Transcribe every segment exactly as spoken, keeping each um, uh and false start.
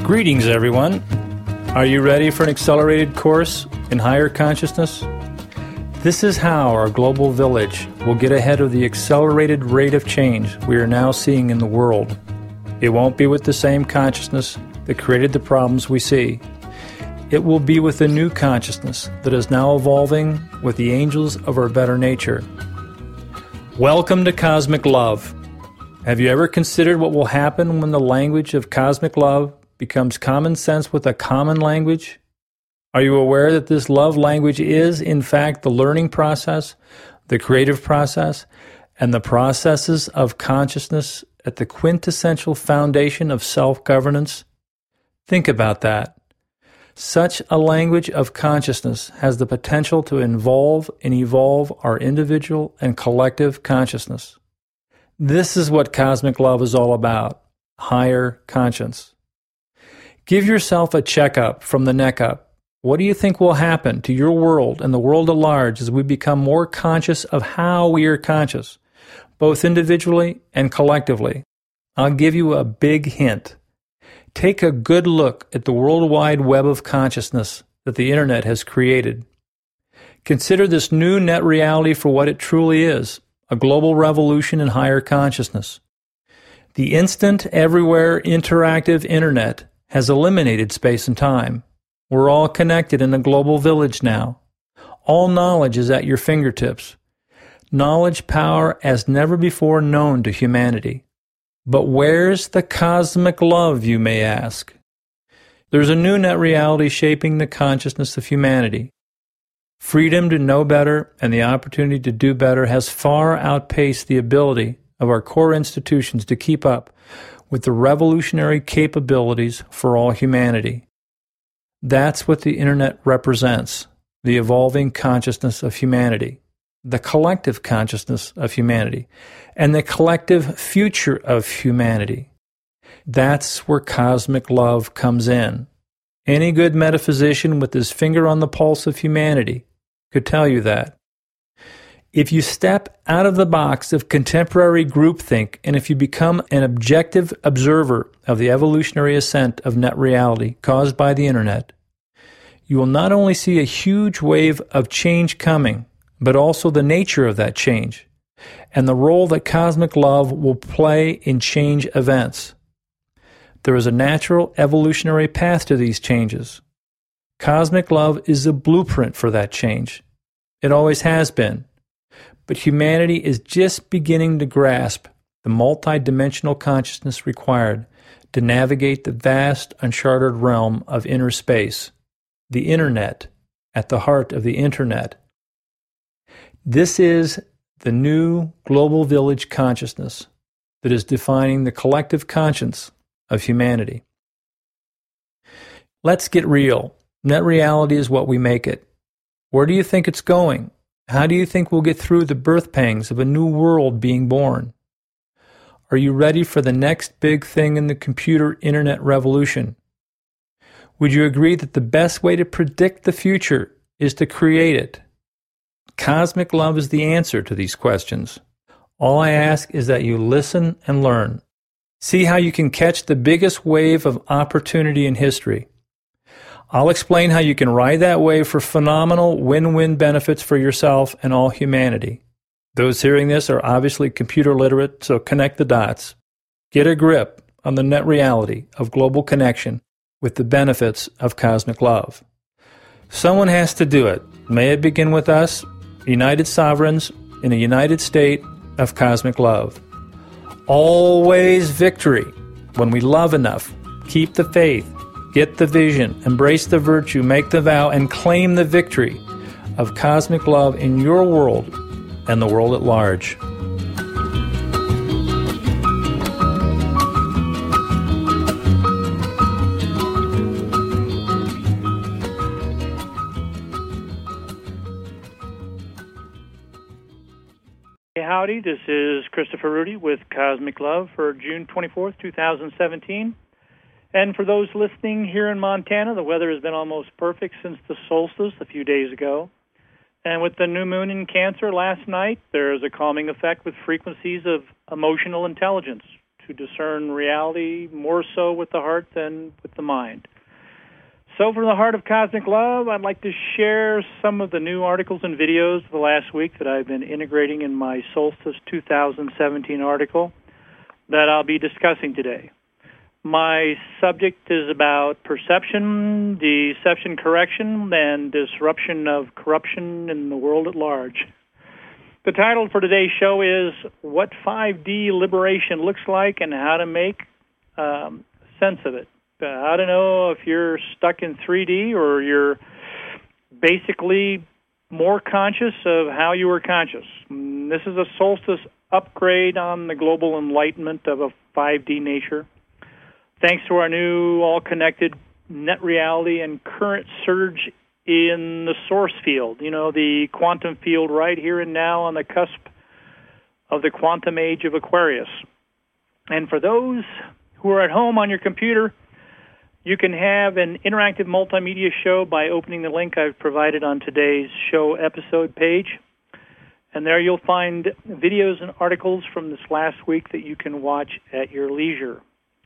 Greetings, everyone. Are you ready for an accelerated course in higher consciousness? This is how our global village will get ahead of the accelerated rate of change we are now seeing in the world. It won't be with the same consciousness that created the problems we see. It will be with a new consciousness that is now evolving with the angels of our better nature. Welcome to Cosmic Love. Have you ever considered what will happen when the language of cosmic love becomes common sense with a common language? Are you aware that this love language is, in fact, the learning process, the creative process, and the processes of consciousness at the quintessential foundation of self-governance? Think about that. Such a language of consciousness has the potential to involve and evolve our individual and collective consciousness. This is what cosmic love is all about, higher conscience. Give yourself a checkup from the neck up. What do you think will happen to your world and the world at large as we become more conscious of how we are conscious, both individually and collectively? I'll give you a big hint. Take a good look at the World Wide Web of consciousness that the Internet has created. Consider this new net reality for what it truly is, a global revolution in higher consciousness. The instant, everywhere, interactive Internet has eliminated space and time. We're all connected in a global village now. All knowledge is at your fingertips. Knowledge power as never before known to humanity. But where's the cosmic love, you may ask? There's a new net reality shaping the consciousness of humanity. Freedom to know better and the opportunity to do better has far outpaced the ability of our core institutions to keep up with the revolutionary capabilities for all humanity. That's what the Internet represents, the evolving consciousness of humanity, the collective consciousness of humanity, and the collective future of humanity. That's where cosmic love comes in. Any good metaphysician with his finger on the pulse of humanity could tell you that. If you step out of the box of contemporary groupthink, and if you become an objective observer of the evolutionary ascent of net reality caused by the Internet, you will not only see a huge wave of change coming, but also the nature of that change, and the role that cosmic love will play in change events. There is a natural evolutionary path to these changes. Cosmic love is a blueprint for that change. It always has been. But humanity is just beginning to grasp the multidimensional consciousness required to navigate the vast, uncharted realm of inner space, the Internet, at the heart of the Internet. This is the new global village consciousness that is defining the collective conscience of humanity. Let's get real. Net reality is what we make it. Where do you think it's going? How do you think we'll get through the birth pangs of a new world being born? Are you ready for the next big thing in the computer internet revolution? Would you agree that the best way to predict the future is to create it? Cosmic love is the answer to these questions. All I ask is that you listen and learn. See how you can catch the biggest wave of opportunity in history. I'll explain how you can ride that wave for phenomenal win-win benefits for yourself and all humanity. Those hearing this are obviously computer literate, so connect the dots. Get a grip on the net reality of global connection with the benefits of cosmic love. Someone has to do it. May it begin with us, united sovereigns in a united state of cosmic love. Always victory. When we love enough, keep the faith, get the vision, embrace the virtue, make the vow, and claim the victory of cosmic love in your world and the world at large. Hey, howdy, this is Christopher Rudy with Cosmic Love for June twenty-fourth, two thousand seventeen. And for those listening here in Montana, the weather has been almost perfect since the solstice a few days ago. And with the new moon in Cancer last night, there is a calming effect with frequencies of emotional intelligence who discern reality more so with the heart than with the mind. So from the heart of Cosmic Love, I'd like to share some of the new articles and videos of the last week that I've been integrating in my Solstice two thousand seventeen article that I'll be discussing today. My subject is about perception, deception correction, and disruption of corruption in the world at large. The title for today's show is What five D Liberation Looks Like and How to Make um, Sense of It. Uh, I don't know if you're stuck in three D or you're basically more conscious of how you were conscious. Mm, This is a solstice upgrade on the global enlightenment of a five D nature. Thanks to our new all-connected net reality and current surge in the source field, you know, the quantum field right here and now on the cusp of the quantum age of Aquarius. And for those who are at home on your computer, you can have an interactive multimedia show by opening the link I've provided on today's show episode page. And there you'll find videos and articles from this last week that you can watch at your leisure.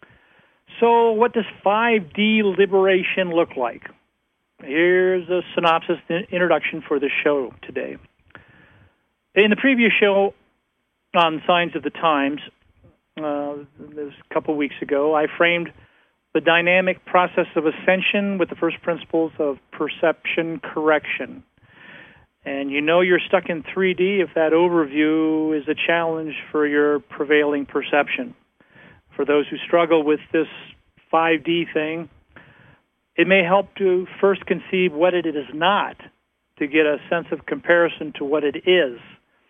So what does five D liberation look like? Here's a synopsis introduction for the show today. In the previous show on Signs of the Times, uh, this a couple weeks ago, I framed the dynamic process of ascension with the first principles of perception correction. And you know you're stuck in three D if that overview is a challenge for your prevailing perception. For those who struggle with this five D thing, it may help to first conceive what it is not, to get a sense of comparison to what it is.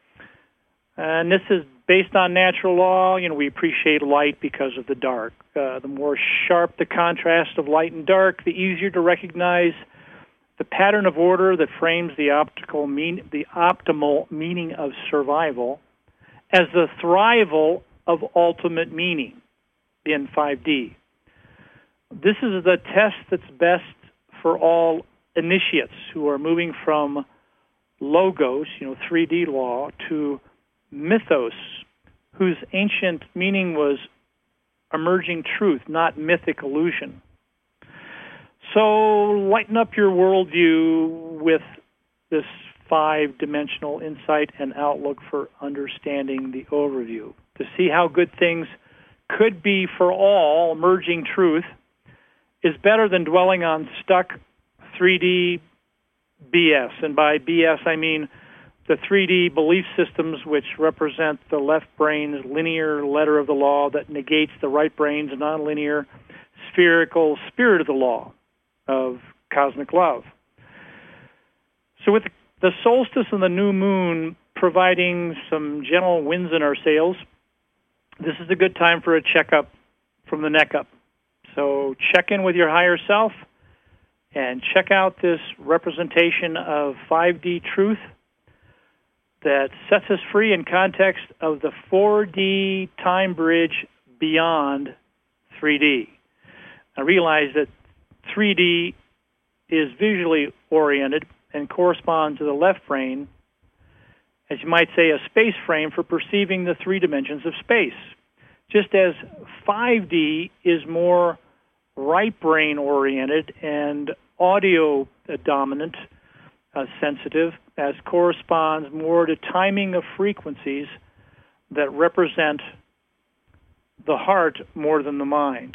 And this is based on natural law. You know, we appreciate light because of the dark. Uh, the more sharp the contrast of light and dark, the easier to recognize the pattern of order that frames the optical mean, the optimal meaning of survival as the thrival of ultimate meaning in five D. This is the test that's best for all initiates who are moving from logos, you know, three D law, to mythos, whose ancient meaning was emerging truth, not mythic illusion. So lighten up your worldview with this five-dimensional insight and outlook for understanding the overview. To see how good things could be for all, emerging truth is better than dwelling on stuck three D B S. And by B S, I mean the three D belief systems which represent the left brain's linear letter of the law that negates the right brain's nonlinear spherical spirit of the law of cosmic love. So with the solstice and the new moon providing some gentle winds in our sails, this is a good time for a checkup from the neck up. So check in with your higher self and check out this representation of five D truth that sets us free in context of the four D time bridge beyond three D. I realize that three D is visually oriented and corresponds to the left brain, as you might say, a space frame for perceiving the three dimensions of space. Just as five D is more right brain oriented and audio dominant, uh, sensitive, as corresponds more to timing of frequencies that represent the heart more than the mind.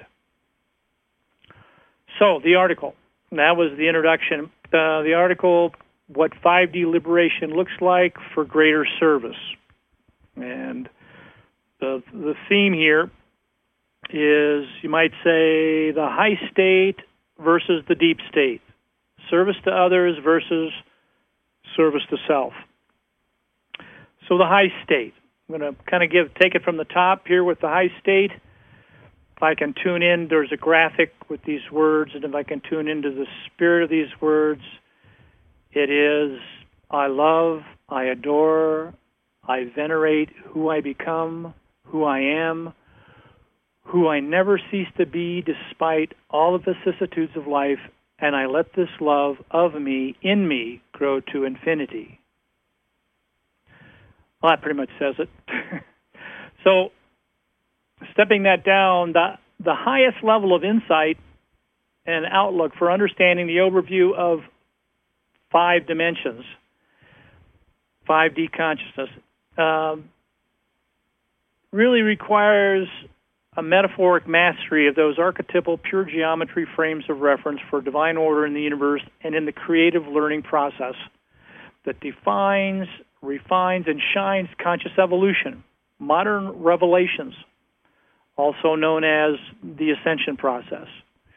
So the article, that was the introduction. Uh, the article, What five D Liberation Looks Like for Greater Service. And the, the theme here is, you might say, the high state versus the deep state. Service to others versus service to self. So the high state. I'm going to kind of give take it from the top here with the high state. If I can tune in, there's a graphic with these words, and if I can tune into the spirit of these words, it is, I love, I adore, I venerate who I become, who I am, who I never cease to be despite all of the vicissitudes of life, and I let this love of me, in me, grow to infinity. Well, that pretty much says it. So, stepping that down, the, the highest level of insight and outlook for understanding the overview of five dimensions, five D consciousness, um, really requires a metaphoric mastery of those archetypal pure geometry frames of reference for divine order in the universe and in the creative learning process that defines, refines, and shines conscious evolution, modern revelations, also known as the ascension process.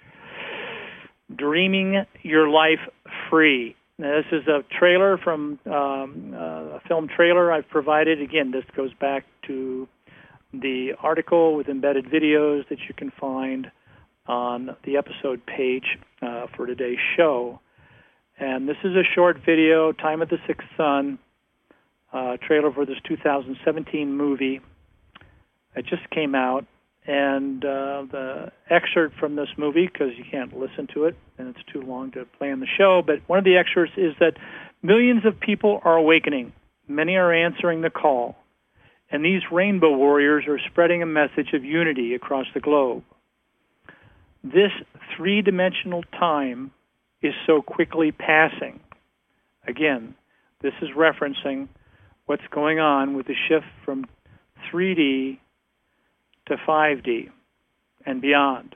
Dreaming your life free. Now, this is a trailer from um, uh, a film trailer I've provided. Again, this goes back to the article with embedded videos that you can find on the episode page uh, for today's show. And this is a short video, Time of the Sixth Sun, uh, trailer for this two thousand seventeen movie. It just came out, and uh, the excerpt from this movie, because you can't listen to it, and it's too long to play on the show, but one of the excerpts is that millions of people are awakening. Many are answering the call. And these rainbow warriors are spreading a message of unity across the globe. This three-dimensional time is so quickly passing. Again, this is referencing what's going on with the shift from three D to five D and beyond.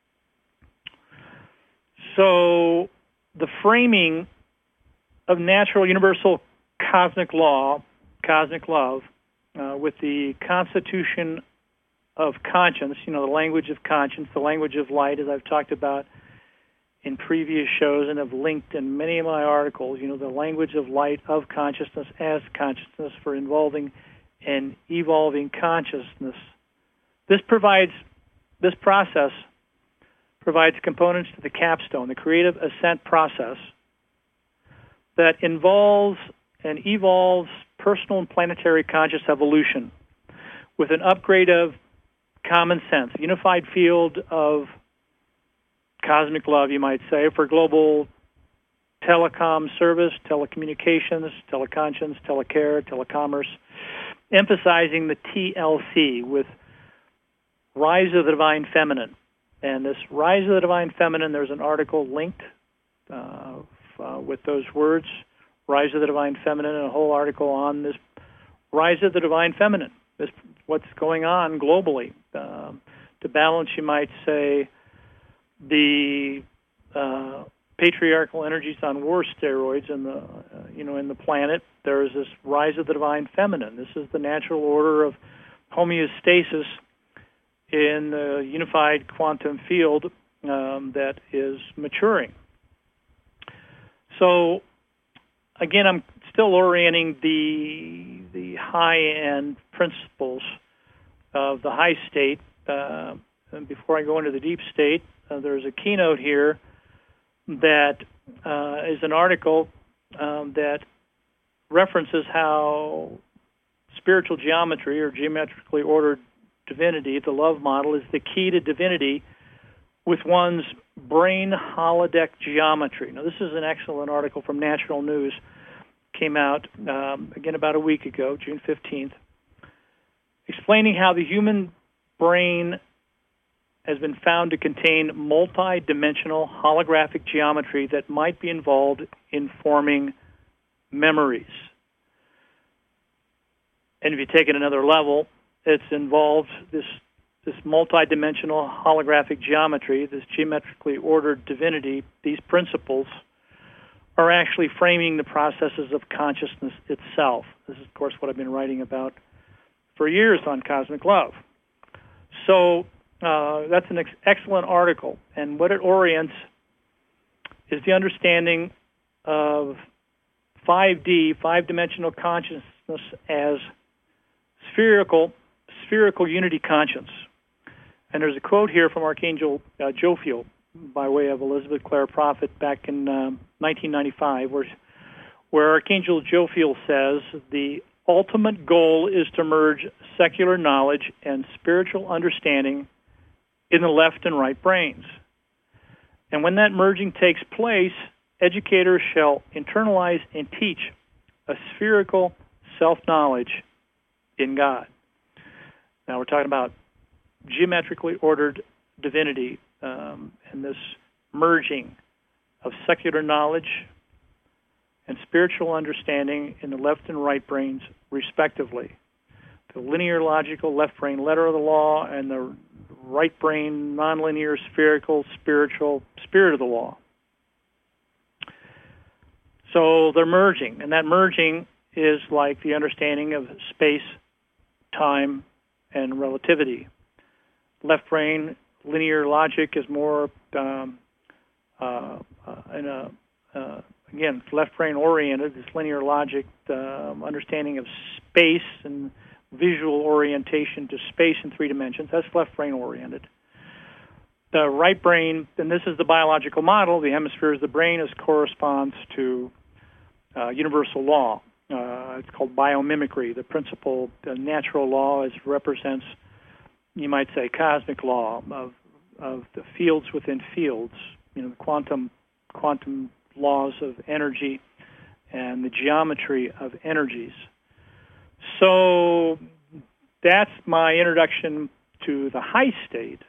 So the framing of natural universal cosmic law, cosmic love, Uh, with the constitution of conscience, you know, the language of conscience, the language of light, as I've talked about in previous shows and have linked in many of my articles, you know, the language of light of consciousness as consciousness for involving and evolving consciousness. This provides, this process provides components to the capstone, the creative ascent process that involves and evolves personal and planetary conscious evolution with an upgrade of common sense, unified field of cosmic love, you might say, for global telecom service, telecommunications, teleconscience, telecare, telecommerce, emphasizing the T L C with Rise of the Divine Feminine. And this Rise of the Divine Feminine, there's an article linked uh, uh, with those words, Rise of the Divine Feminine, and a whole article on this Rise of the Divine Feminine, this what's going on globally um, to balance, you might say, the uh, patriarchal energies on war steroids in the uh, you know in the planet. There is this Rise of the Divine Feminine. This is the natural order of homeostasis in the unified quantum field um, that is maturing. So, again, I'm still orienting the the high-end principles of the high state. Uh, and before I go into the deep state, uh, there's a keynote here that uh, is an article um, that references how spiritual geometry or geometrically ordered divinity, the love model, is the key to divinity with one's brain holodeck geometry. Now, this is an excellent article from Natural News. Came out, um, again, about a week ago, June fifteenth, explaining how the human brain has been found to contain multi-dimensional holographic geometry that might be involved in forming memories. And if you take it another level, it's involved this this multi-dimensional holographic geometry, this geometrically ordered divinity, these principles are actually framing the processes of consciousness itself. This is, of course, what I've been writing about for years on Cosmic Love. So uh, that's an ex- excellent article, and what it orients is the understanding of five D, five-dimensional consciousness as spherical, spherical unity conscience. And there's a quote here from Archangel uh, Jophiel by way of Elizabeth Clare Prophet back in um, nineteen ninety-five, where, where Archangel Jophiel says, the ultimate goal is to merge secular knowledge and spiritual understanding in the left and right brains. And when that merging takes place, educators shall internalize and teach a spherical self-knowledge in God. Now we're talking about geometrically ordered divinity um, and this merging of secular knowledge and spiritual understanding in the left and right brains, respectively. The linear, logical left brain letter of the law, and the right brain nonlinear, spherical, spiritual spirit of the law. So they're merging, and that merging is like the understanding of space, time, and relativity. Left brain linear logic is more um, uh, uh, in a uh, again left brain oriented. This linear logic um, understanding of space and visual orientation to space in three dimensions. That's left brain oriented. The right brain, and this is the biological model. The hemispheres of the brain is corresponds to uh, universal law. Uh, it's called biomimicry. The principle, the natural law, is represents, you might say, cosmic law of of the fields within fields. You know, the quantum quantum laws of energy and the geometry of energies. So that's my introduction to the high state.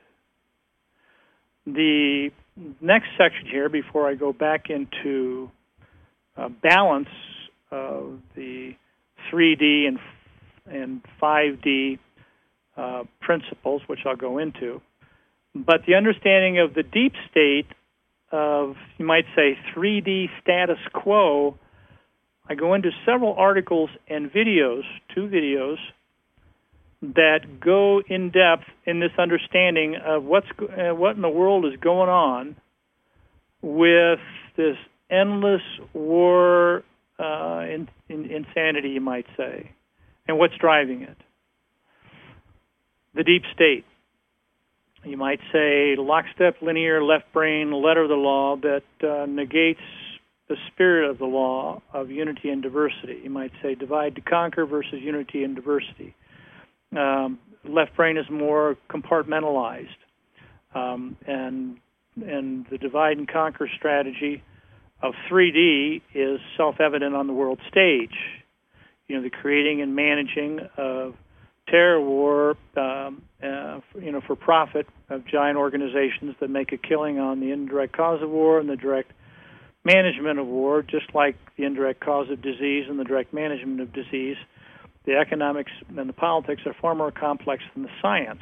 The next section here, before I go back into uh, balance of the three D and and five D uh, principles, which I'll go into, but the understanding of the deep state of, you might say, three D status quo, I go into several articles and videos, two videos, that go in depth in this understanding of what's uh, what in the world is going on with this endless war uh, in, in, insanity, you might say, and what's driving it. The deep state. You might say lockstep, linear, left brain, letter of the law that uh, negates the spirit of the law of unity and diversity. You might say divide to conquer versus unity and diversity. Um, left brain is more compartmentalized, um, and and the divide and conquer strategy of three D is self-evident on the world stage. You know, the creating and managing of terror war, um, uh, for, you know, for profit of giant organizations that make a killing on the indirect cause of war and the direct management of war, just like the indirect cause of disease and the direct management of disease. The economics and the politics are far more complex than the science.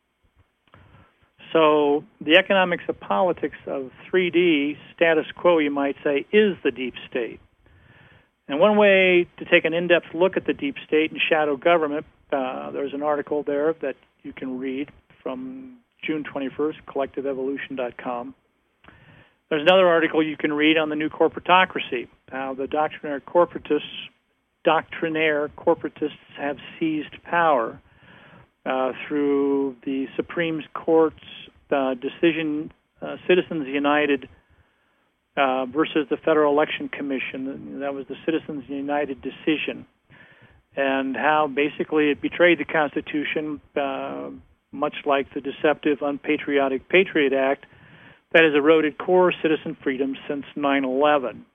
So the economics of politics of three D status quo, you might say, is the deep state. And one way to take an in-depth look at the deep state and shadow government, uh, there's an article there that you can read from June twenty-first, collective evolution dot com. There's another article you can read on the new corporatocracy, how the doctrinaire corporatists, doctrinaire corporatists have seized power uh, through the Supreme Court's uh, decision, uh, Citizens United uh, versus the Federal Election Commission. That was the Citizens United decision, and how basically it betrayed the Constitution, uh, much like the deceptive, unpatriotic Patriot Act that has eroded core citizen freedoms since nine eleven.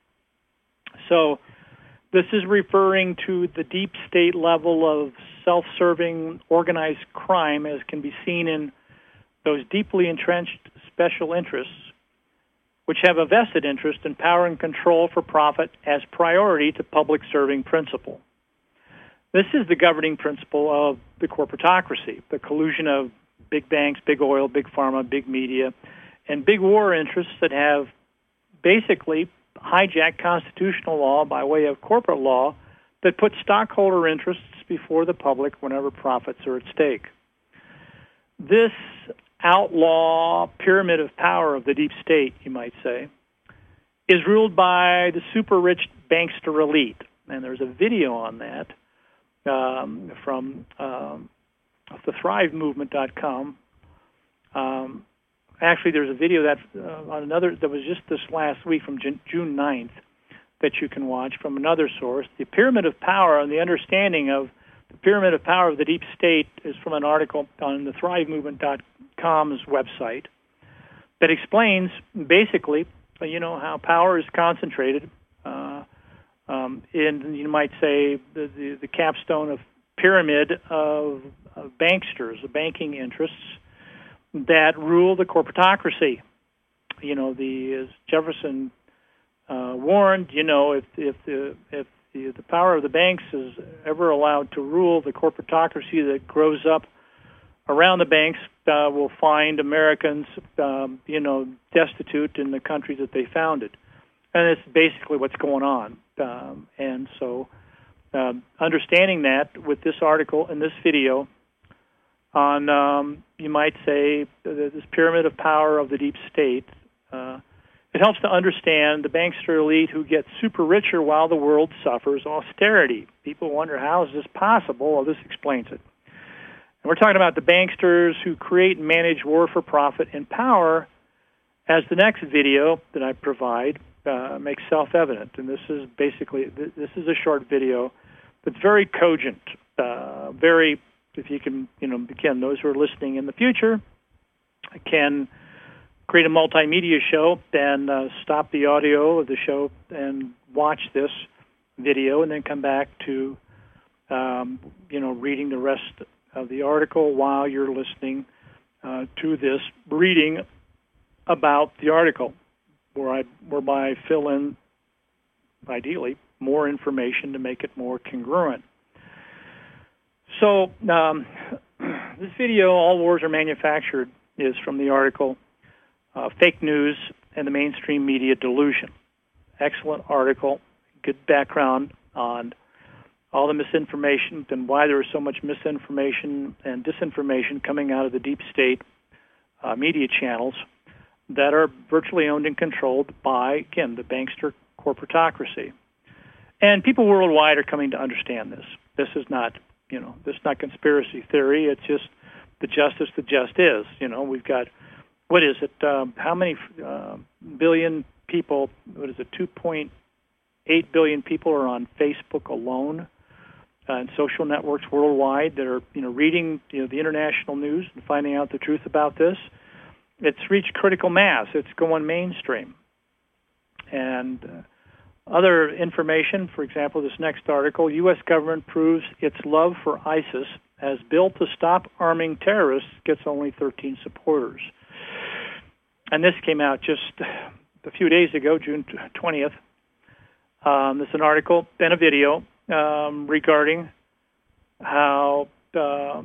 So this is referring to the deep state level of self-serving organized crime, as can be seen in those deeply entrenched special interests, which have a vested interest in power and control for profit as priority to public-serving principle. This is the governing principle of the corporatocracy, the collusion of big banks, big oil, big pharma, big media, and big war interests that have basically hijacked constitutional law by way of corporate law that puts stockholder interests before the public whenever profits are at stake. This outlaw pyramid of power of the deep state, you might say, is ruled by the super-rich bankster elite. And there's a video on that um, from um, the thrive movement dot com. Um, Actually, there's a video that uh, on another that was just this last week from June ninth that you can watch from another source. The pyramid of power and the understanding of the pyramid of power of the deep state is from an article on the thrive movement dot com's website that explains basically, you know, how power is concentrated uh, um, in, you might say, the, the, the capstone of pyramid of, of banksters, the banking interests, that rule the corporatocracy. You know, the as Jefferson uh, warned, you know, if if the if the, the power of the banks is ever allowed to rule, the corporatocracy that grows up around the banks uh, will find Americans, um, you know, destitute in the country that they founded. And it's basically what's going on. Um, and so um, understanding that with this article and this video on, um, you might say, this pyramid of power of the deep state, uh, it helps to understand the bankster elite who get super richer while the world suffers austerity. People wonder, how is this possible? Well, this explains it. And we're talking about the banksters who create and manage war for profit and power, as the next video that I provide uh, makes self-evident. And this is basically, this is a short video that's very cogent, uh, very, if you can, you know, again, those who are listening in the future can create a multimedia show and uh, stop the audio of the show and watch this video and then come back to, um, you know, reading the rest of the article while you're listening uh, to this reading about the article, where I, whereby I fill in, ideally, more information to make it more congruent. So um, this video, All Wars Are Manufactured, is from the article uh, Fake News and the Mainstream Media Delusion. Excellent article, good background on all the misinformation and why there is so much misinformation and disinformation coming out of the deep state uh, media channels that are virtually owned and controlled by, again, the bankster corporatocracy. And people worldwide are coming to understand this. This is not, you know, this is not conspiracy theory. It's just the justice that just is. You know, we've got, what is it, um, how many uh, billion people, what is it, two point eight billion people are on Facebook alone, uh, and social networks worldwide that are, you know, reading, you know, the international news and finding out the truth about this. It's reached critical mass. It's going mainstream. And uh, other information, for example, this next article, U S government proves its love for ISIS as bill to stop arming terrorists gets only thirteen supporters. And this came out just a few days ago, June twentieth. Um, there's an article and a video um, regarding how uh,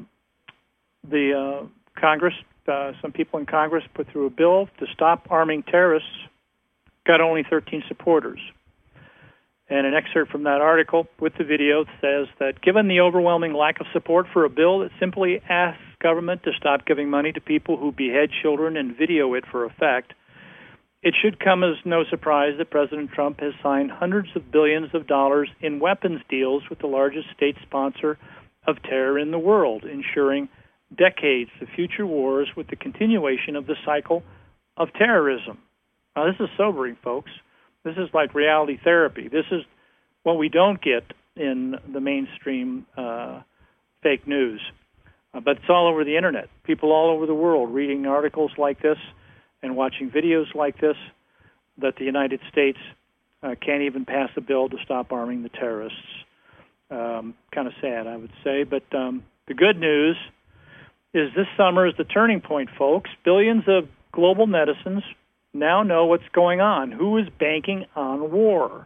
the uh, Congress, uh, some people in Congress put through a bill to stop arming terrorists, got only thirteen supporters. And an excerpt from that article with the video says that given the overwhelming lack of support for a bill that simply asks government to stop giving money to people who behead children and video it for effect, it should come as no surprise that President Trump has signed hundreds of billions of dollars in weapons deals with the largest state sponsor of terror in the world, ensuring decades of future wars with the continuation of the cycle of terrorism. Now, this is sobering, folks. This is like reality therapy. This is what we don't get in the mainstream uh, fake news. Uh, but it's all over the Internet. People all over the world reading articles like this and watching videos like this, that the United States uh, can't even pass a bill to stop arming the terrorists. Um, kind of sad, I would say. But um, the good news is this summer is the turning point, folks. Billions of global netizens now know what's going on. Who is banking on war?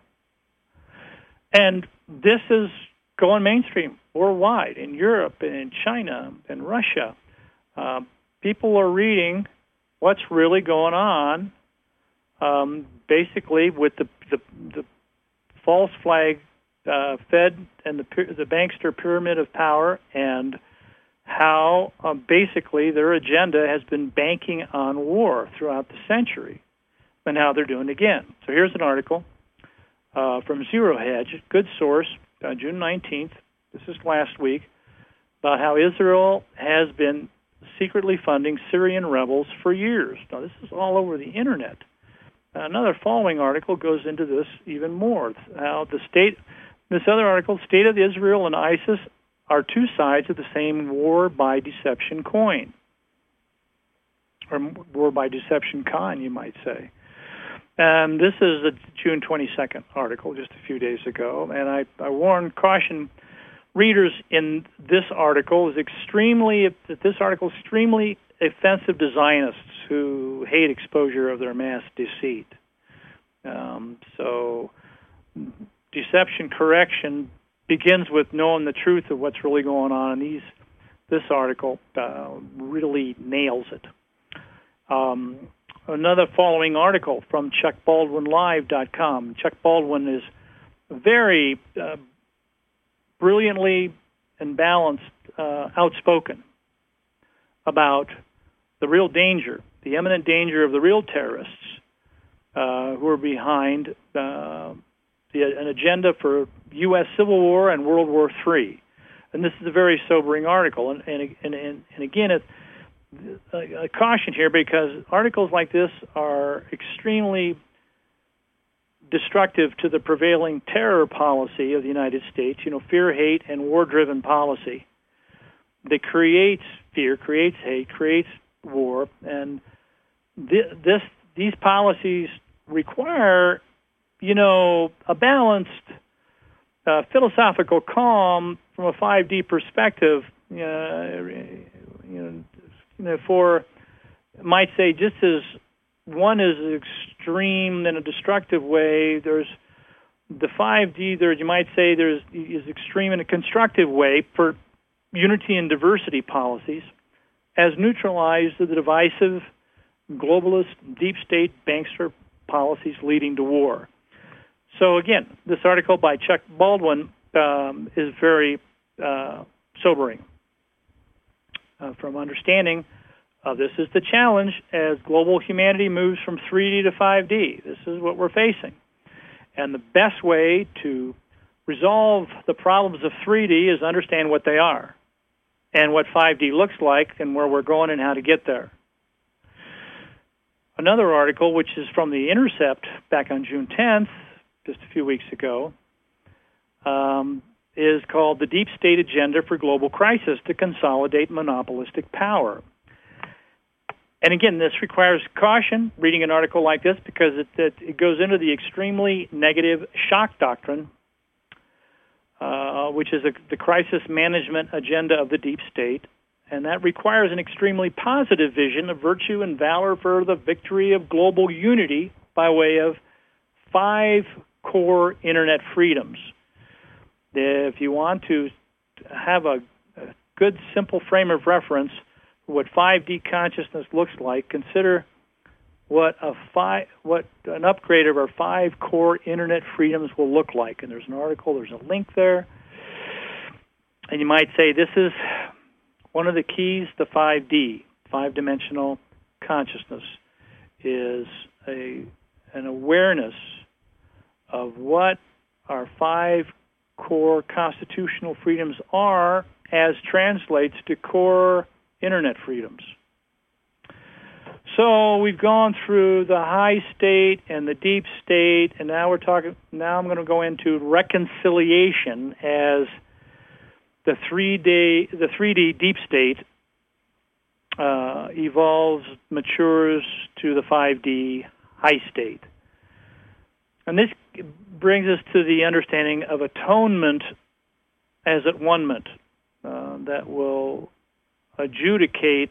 And this is going mainstream worldwide, in Europe and in China and Russia. Uh, people are reading what's really going on, um, basically with the, the, the false flag uh, Fed and the, the bankster pyramid of power, and how uh, basically their agenda has been banking on war throughout the century, and how they're doing it again. So here's an article uh, from Zero Hedge, good source, uh, June nineteenth, this is last week, about how Israel has been secretly funding Syrian rebels for years. Now, this is all over the Internet. Another following article goes into this even more, how the state, this other article, State of Israel and ISIS are two sides of the same war by deception coin, or war by deception con, you might say. And this is a June twenty-second article, just a few days ago, and I, I warn, caution readers in this article is extremely, this article is extremely offensive to Zionists who hate exposure of their mass deceit. Um, so deception correction begins with knowing the truth of what's really going on, and these, this article uh, really nails it. Um, another following article from Chuck Baldwin Live dot com. Chuck Baldwin is very uh, brilliantly and balanced, uh, outspoken about the real danger, the imminent danger of the real terrorists uh, who are behind uh, the, an agenda for U S Civil War and World War Three. And this is a very sobering article. And, and, and, and again, it, a, a caution here, because articles like this are extremely destructive to the prevailing terror policy of the United States, you know, fear, hate, and war-driven policy. That creates fear, creates hate, creates war, and th- this these policies require, you know, a balanced uh, philosophical calm from a five D perspective. Uh, you know, you know, for might say just as one is extreme in a destructive way, there's the five D. There, you might say, there's is extreme in a constructive way for unity and diversity policies, as neutralized the divisive, globalist, deep state bankster policies leading to war. So again, this article by Chuck Baldwin um, is very uh, sobering. Uh, from understanding uh, this is the challenge as global humanity moves from three D to five D. This is what we're facing. And the best way to resolve the problems of three D is understand what they are and what five D looks like and where we're going and how to get there. Another article, which is from The Intercept back on June tenth, just a few weeks ago, um, is called The Deep State Agenda for Global Crisis to Consolidate Monopolistic Power. And again, this requires caution, reading an article like this, because it, it, it goes into the extremely negative shock doctrine, uh, which is a, the crisis management agenda of the deep state. And that requires an extremely positive vision of virtue and valor for the victory of global unity by way of five core Internet freedoms. If you want to have a, a good, simple frame of reference for what five D consciousness looks like, consider what a five, what an upgrade of our five core Internet freedoms will look like. And there's an article, there's a link there. And you might say this is one of the keys to five D, five-dimensional consciousness, is a an awareness of what our five core constitutional freedoms are as translates to core Internet freedoms. So we've gone through the high state and the deep state, and now we're talking. Now I'm going to go into reconciliation as the three D the three D deep state uh, evolves, matures to the five D high state. And this brings us to the understanding of atonement as at one-ment uh, that will adjudicate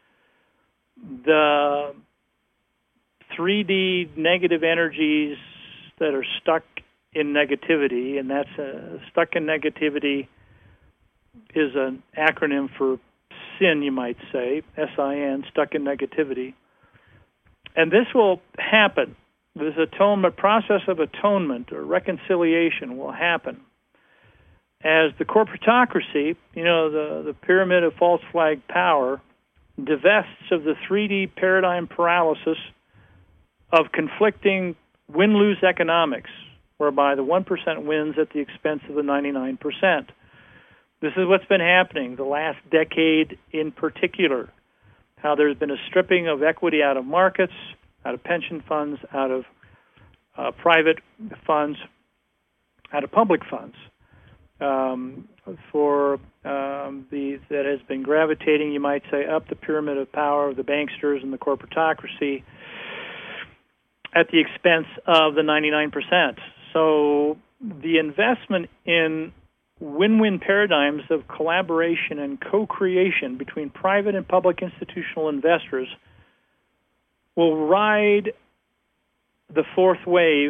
the three D negative energies that are stuck in negativity, and that's uh, stuck in negativity is an acronym for sin, you might say, S I N, stuck in negativity. And this will happen. This atonement, process of atonement or reconciliation will happen as the corporatocracy, you know, the, the pyramid of false flag power, divests of the three D paradigm paralysis of conflicting win-lose economics, whereby the one percent wins at the expense of the ninety-nine percent. This is what's been happening the last decade in particular, how there's been a stripping of equity out of markets, out of pension funds, out of uh, private funds, out of public funds, um, for um, the that has been gravitating, you might say, up the pyramid of power of the banksters and the corporatocracy at the expense of the ninety-nine percent. So the investment in win-win paradigms of collaboration and co-creation between private and public institutional investors will ride the fourth wave.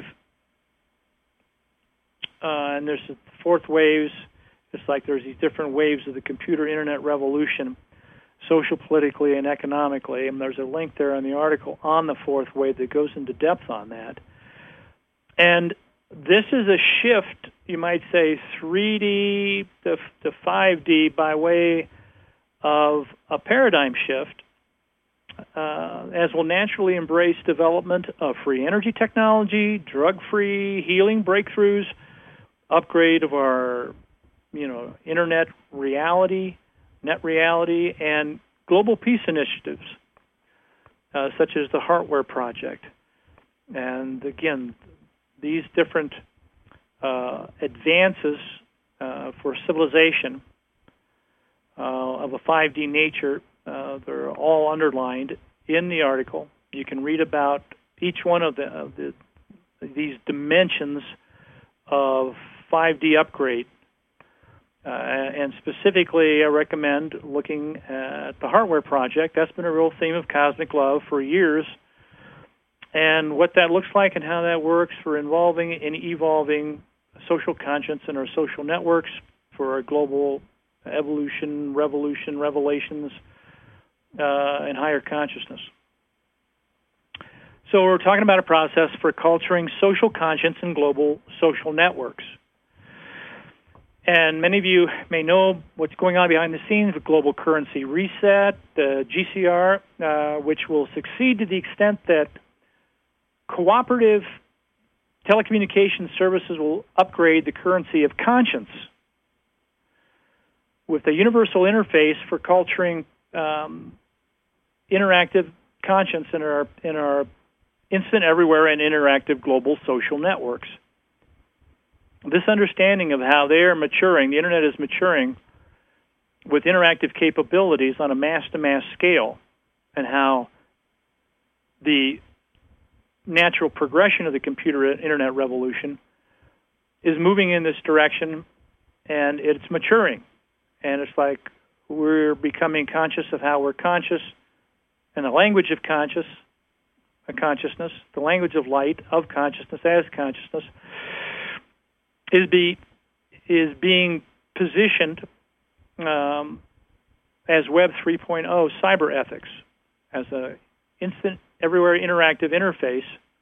Uh, and there's fourth waves. It's like there's these different waves of the computer internet revolution, social, politically, and economically. And there's a link there in the article on the fourth wave that goes into depth on that. And this is a shift, you might say, three D to, to five D by way of a paradigm shift, uh, as will naturally embrace development of free energy technology, drug-free healing breakthroughs, upgrade of our, you know, internet reality, net reality, and global peace initiatives, uh, such as the Heartware Project. And again, these different uh, advances uh, for civilization uh, of a five D nature, uh, they're all underlined in the article. You can read about each one of, the, of the, these dimensions of five D upgrade. Uh, and specifically, I recommend looking at the Heartware Project. That's been a real theme of Cosmic Love for years. And what that looks like and how that works for involving and evolving social conscience in our social networks for our global evolution, revolution, revelations, uh, and higher consciousness. So we're talking about a process for culturing social conscience in global social networks. And many of you may know what's going on behind the scenes with Global Currency Reset, the G C R, uh, which will succeed to the extent that cooperative telecommunications services will upgrade the currency of conscience with a universal interface for culturing um, interactive conscience in our in our instant, everywhere, and interactive global social networks. This understanding of how they are maturing, the internet is maturing with interactive capabilities on a mass-to-mass scale, and how the natural progression of the computer internet revolution is moving in this direction, and it's maturing. And it's like we're becoming conscious of how we're conscious, and the language of conscious, a consciousness, the language of light, of consciousness as consciousness, is be is being positioned um, as Web three point oh cyber ethics, as an instant, everywhere interactive interface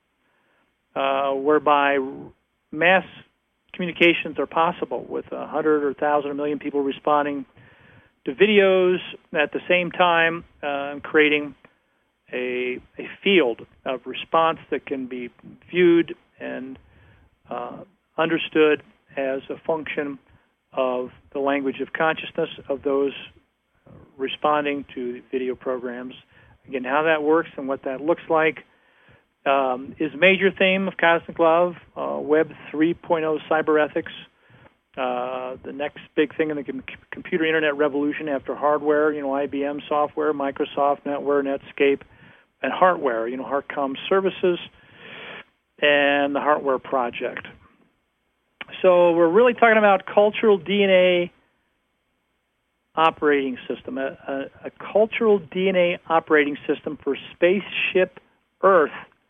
uh, whereby mass communications are possible with a hundred or a thousand or a million people responding to videos at the same time, uh, creating a, a field of response that can be viewed and uh, understood as a function of the language of consciousness of those responding to video programs. Again, how that works and what that looks like um, is a major theme of Cosmic Love, uh, Web three point oh cyber ethics, uh, the next big thing in the com- computer internet revolution after hardware, you know, I B M software, Microsoft, Netware, Netscape, and Heartware, you know, HeartCom services, and the Heartware Project. So we're really talking about cultural D N A operating system, a, a, a cultural D N A operating system for Spaceship Earth.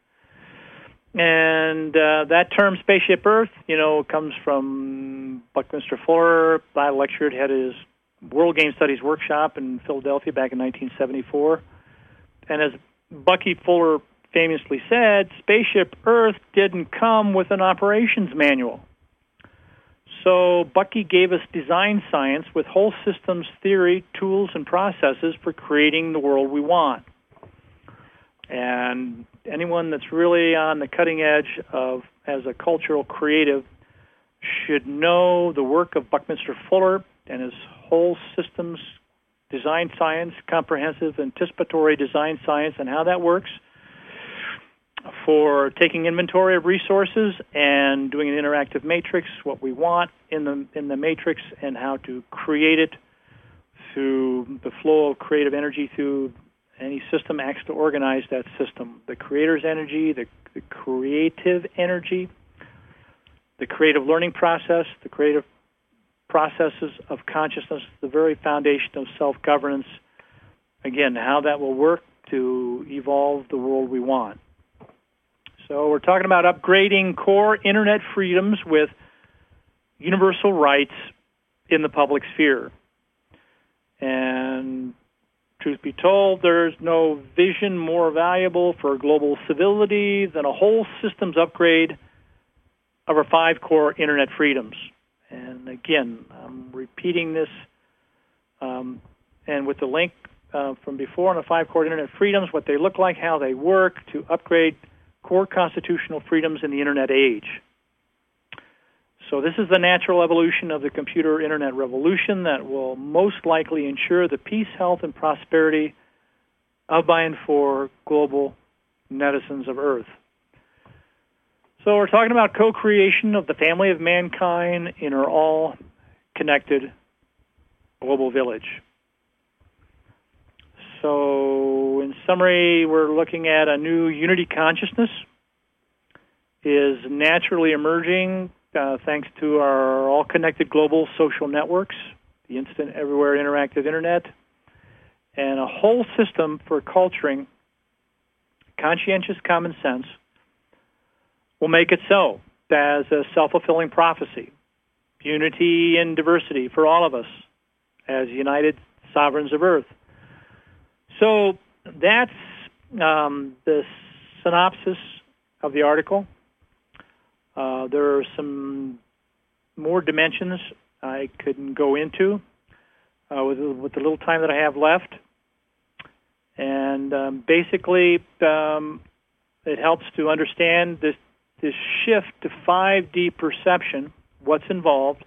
And uh, that term, Spaceship Earth, you know, comes from Buckminster Fuller. I lectured, had his World Game Studies workshop in Philadelphia back in nineteen seventy-four. And as Bucky Fuller famously said, Spaceship Earth didn't come with an operations manual. So Bucky gave us design science with whole systems theory, tools, and processes for creating the world we want. And anyone that's really on the cutting edge of as a cultural creative should know the work of Buckminster Fuller and his whole systems design science, comprehensive anticipatory design science, and how that works for taking inventory of resources and doing an interactive matrix, what we want in the in the matrix, and how to create it through the flow of creative energy through any system acts to organize that system. The creator's energy, the, the creative energy, the creative learning process, the creative processes of consciousness, the very foundation of self-governance. Again, how that will work to evolve the world we want. So we're talking about upgrading core Internet freedoms with universal rights in the public sphere. And truth be told, there's no vision more valuable for global civility than a whole systems upgrade of our five core Internet freedoms. And again, I'm repeating this, um, and with the link uh, from before on the five core Internet freedoms, what they look like, how they work to upgrade core constitutional freedoms in the Internet age. So this is the natural evolution of the computer Internet revolution that will most likely ensure the peace, health, and prosperity of by and for global netizens of Earth. So we're talking about co-creation of the family of mankind in our all-connected global village. So in summary, we're looking at a new unity consciousness is naturally emerging uh, thanks to our all-connected global social networks, the instant everywhere interactive Internet, and a whole system for culturing conscientious common sense will make it so as a self-fulfilling prophecy. Unity and diversity for all of us as united sovereigns of Earth. So that's um, the synopsis of the article. Uh, there are some more dimensions I couldn't go into uh, with, with the little time that I have left. And um, basically, um, it helps to understand this, this shift to five D perception, what's involved.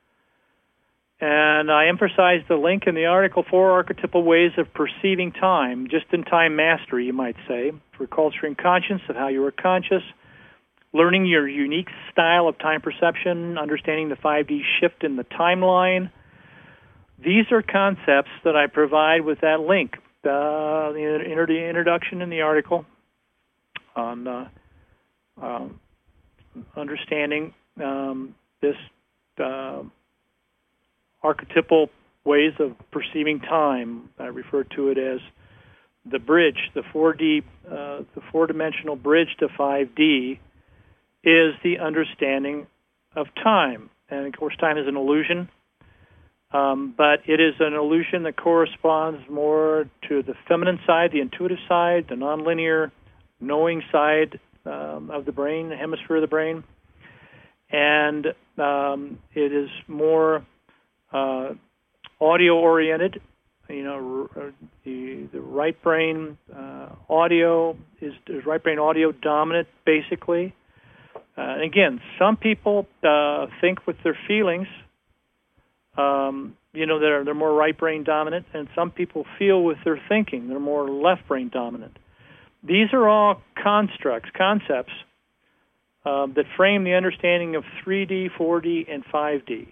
And I emphasize the link in the article, Four Archetypal Ways of Perceiving Time, just-in-time mastery, you might say, for culturing conscience of how you are conscious, learning your unique style of time perception, understanding the five D shift in the timeline. These are concepts that I provide with that link, uh, the introduction in the article on uh, uh, understanding um, this uh, archetypal ways of perceiving time. I refer to it as the bridge, the four D, uh, the four-dimensional bridge to five D is the understanding of time. And, of course, time is an illusion, um, but it is an illusion that corresponds more to the feminine side, the intuitive side, the nonlinear knowing side um, of the brain, the hemisphere of the brain. And um, it is more Uh, audio-oriented, you know, r- the the right brain uh, audio is, is right brain audio dominant, basically. Uh, and again, some people uh, think with their feelings. Um, you know, they're they're more right brain dominant, and some people feel with their thinking. They're more left brain dominant. These are all constructs, concepts uh, that frame the understanding of three D, four D, and five D.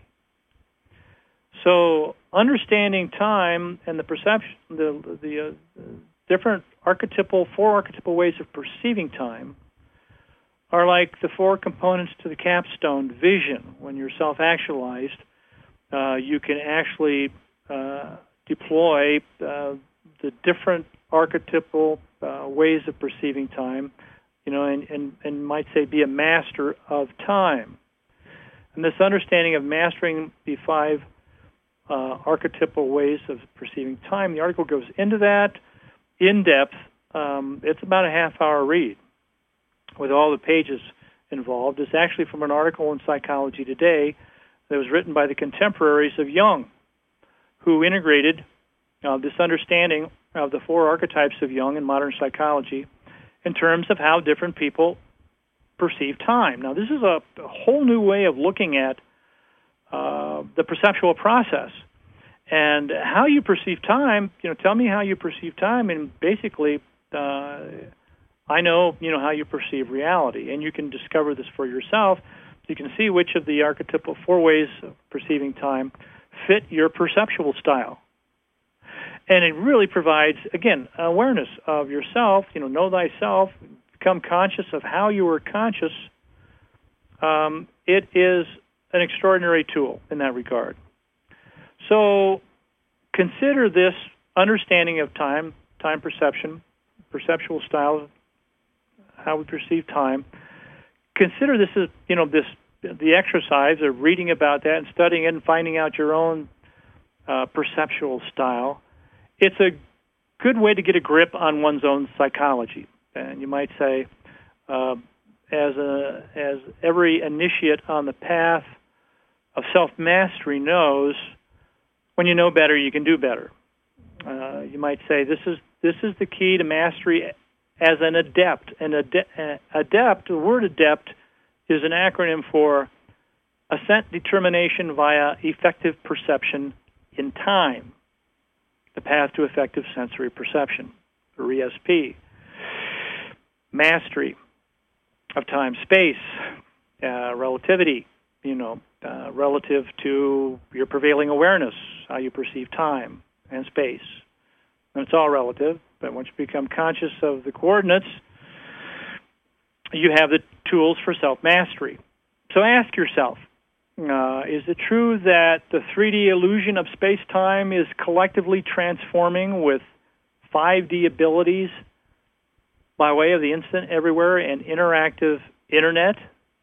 So understanding time and the perception, the the uh, different archetypal, four archetypal ways of perceiving time are like the four components to the capstone vision. When you're self-actualized, uh, you can actually uh, deploy uh, the different archetypal uh, ways of perceiving time, you know, and, and, and might say be a master of time. And this understanding of mastering the five Uh, archetypal ways of perceiving time. The article goes into that in depth. Um, it's about a half-hour read with all the pages involved. It's actually from an article in Psychology Today that was written by the contemporaries of Jung, who integrated uh, this understanding of the four archetypes of Jung in modern psychology in terms of how different people perceive time. Now, this is a, a whole new way of looking at Uh, the perceptual process and how you perceive time. You know, tell me how you perceive time, and basically, uh, I know you know how you perceive reality, and you can discover this for yourself. You can see which of the archetypal four ways of perceiving time fit your perceptual style, and it really provides again awareness of yourself. You know, know thyself, become conscious of how you are conscious. Um, it is an extraordinary tool in that regard. So consider this understanding of time, time perception, perceptual style, how we perceive time. Consider this as, you know, this the exercise of reading about that and studying it and finding out your own uh, perceptual style. It's a good way to get a grip on one's own psychology. And you might say, uh, as a as every initiate on the path of self-mastery knows, when you know better, you can do better. Uh, you might say this is this is the key to mastery as an adept. An ade- uh, adept, the word adept, is an acronym for Ascent Determination via Effective Perception in Time, the path to effective sensory perception, or E S P. Mastery of time, space, uh, relativity, you know, uh, relative to your prevailing awareness, how you perceive time and space. And it's all relative, but once you become conscious of the coordinates, you have the tools for self-mastery. So ask yourself, uh, is it true that the three D illusion of space-time is collectively transforming with five D abilities by way of the instant, everywhere, and interactive Internet?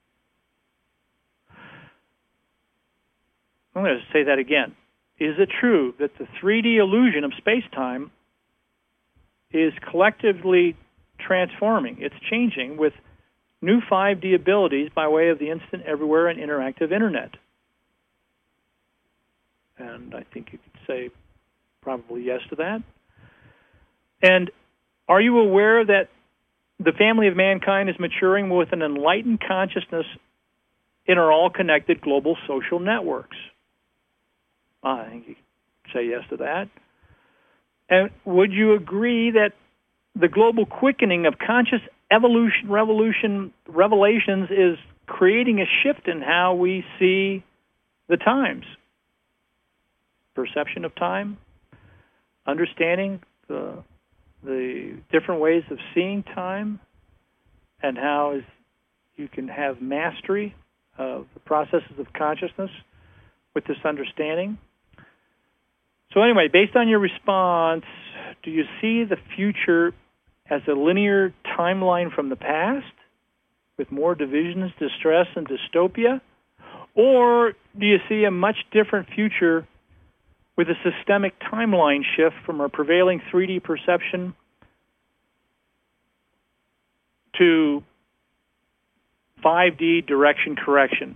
I'm going to say that again. Is it true that the three D illusion of space-time is collectively transforming, it's changing with new five D abilities by way of the instant, everywhere, and interactive Internet? And I think you could say probably yes to that. And are you aware that the family of mankind is maturing with an enlightened consciousness in our all-connected global social networks? I think you could say yes to that. And would you agree that the global quickening of conscious evolution, revolution, revelations is creating a shift in how we see the times? Perception of time, understanding the the different ways of seeing time, and how is, you can have mastery of the processes of consciousness with this understanding. So anyway, based on your response, do you see the future as a linear timeline from the past with more divisions, distress, and dystopia? Or do you see a much different future with a systemic timeline shift from our prevailing three D perception to five D direction correction?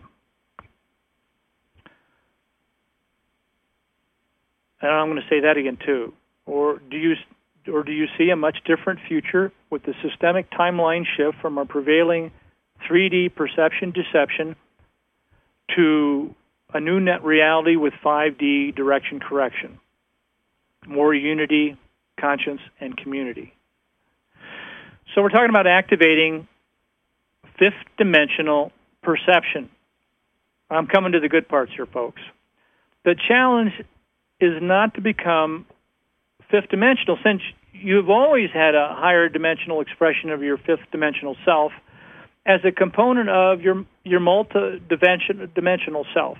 And I'm going to say that again too. Or do you or do you see a much different future with the systemic timeline shift from our prevailing three D perception deception to a new net reality with five D direction correction? More unity, conscience, and community. So we're talking about activating fifth-dimensional perception. I'm coming to the good parts here, folks. The challenge is not to become fifth-dimensional, since you've always had a higher dimensional expression of your fifth-dimensional self as a component of your, your multi-dimensional self.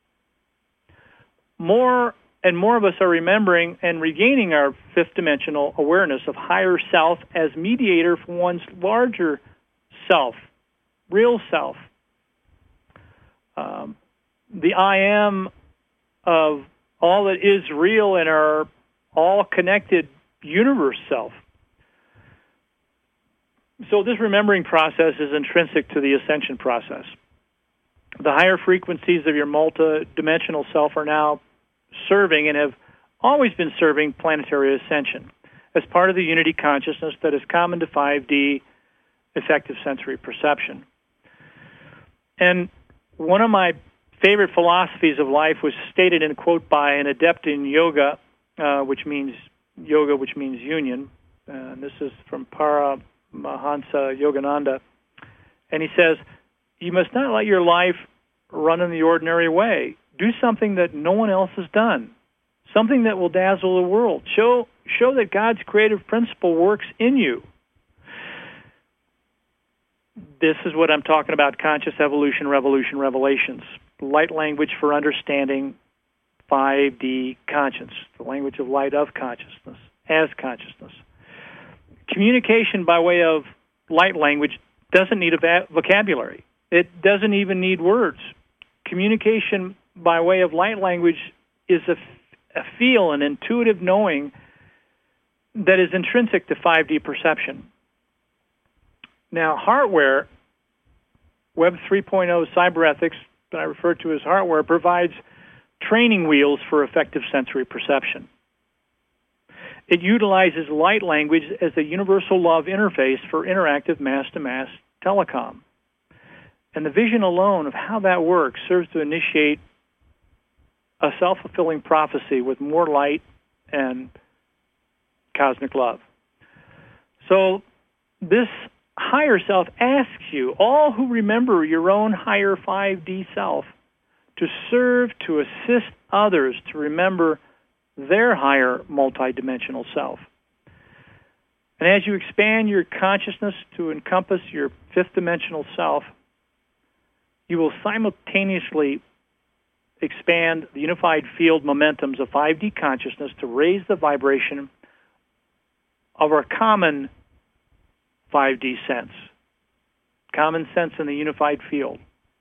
More and more of us are remembering and regaining our fifth-dimensional awareness of higher self as mediator for one's larger self, real self. Um, the I am of all that is real in our all-connected universe self. So this remembering process is intrinsic to the ascension process. The higher frequencies of your multi-dimensional self are now serving and have always been serving planetary ascension as part of the unity consciousness that is common to five D effective sensory perception. And one of my favorite philosophies of life was stated in a quote by an adept in yoga, uh, which means yoga, which means union. Uh, and this is from Paramahansa Yogananda. And he says, "You must not let your life run in the ordinary way. Do something that no one else has done, something that will dazzle the world. Show, show that God's creative principle works in you." This is what I'm talking about, conscious evolution, revolution, revelations. light language for understanding five D conscience, the language of light of consciousness, as consciousness. Communication by way of light language doesn't need a va- vocabulary. It doesn't even need words. Communication by way of light language is a, a feel, an intuitive knowing that is intrinsic to five D perception. Now, hardware, Web three point oh cyberethics, that I refer to as hardware, provides training wheels for effective sensory perception. It utilizes light language as a universal love interface for interactive mass-to-mass telecom. And the vision alone of how that works serves to initiate a self-fulfilling prophecy with more light and cosmic love. So this higher self asks you, all who remember your own higher five D self, to serve to assist others to remember their higher multidimensional self. And as you expand your consciousness to encompass your fifth dimensional self, you will simultaneously expand the unified field momentums of five D consciousness to raise the vibration of our common five D sense, common sense in the unified field.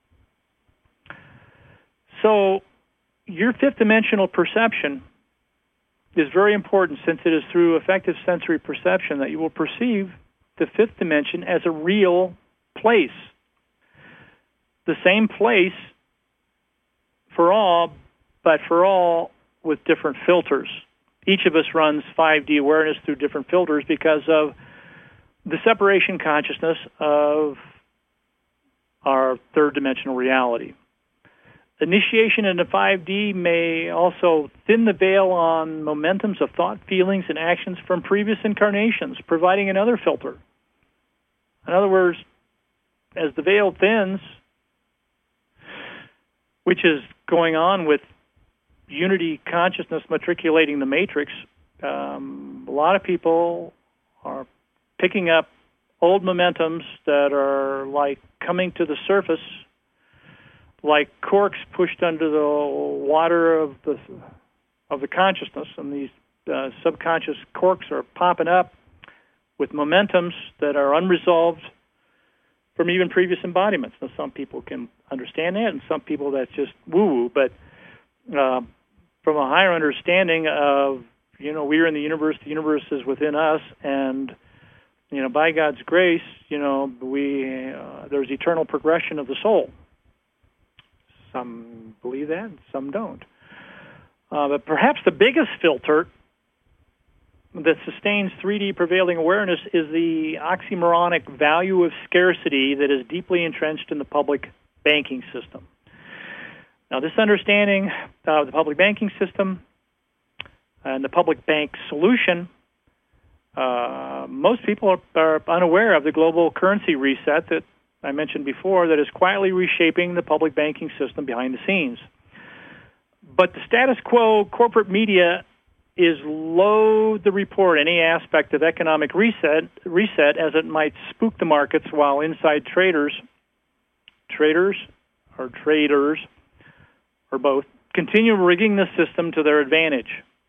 So your fifth dimensional perception is very important, since it is through effective sensory perception that you will perceive the fifth dimension as a real place. The same place for all, but for all with different filters. Each of us runs five D awareness through different filters because of the separation consciousness of our third dimensional reality. Initiation into five D may also thin the veil on momentums of thought, feelings, and actions from previous incarnations, providing another filter. In other words, as the veil thins, which is going on with unity consciousness matriculating the matrix, um, a lot of people are picking up old momentums that are like coming to the surface, like corks pushed under the water of the of the consciousness, and these uh, subconscious corks are popping up with momentums that are unresolved from even previous embodiments. Now, some people can understand that, and some people that's just woo-woo, but uh, from a higher understanding of, you know, we're in the universe, the universe is within us, and, you know, by God's grace, you know, we uh, there's eternal progression of the soul. Some believe that, and some don't. Uh, but perhaps the biggest filter that sustains three D prevailing awareness is the oxymoronic value of scarcity that is deeply entrenched in the public banking system. Now, this understanding of the public banking system and the public bank solution, uh, most people are, are unaware of the global currency reset that I mentioned before that is quietly reshaping the public banking system behind the scenes. But the status quo corporate media is loath to report any aspect of economic reset, reset as it might spook the markets, while inside traders, traders or traders, or both, continue rigging the system to their advantage.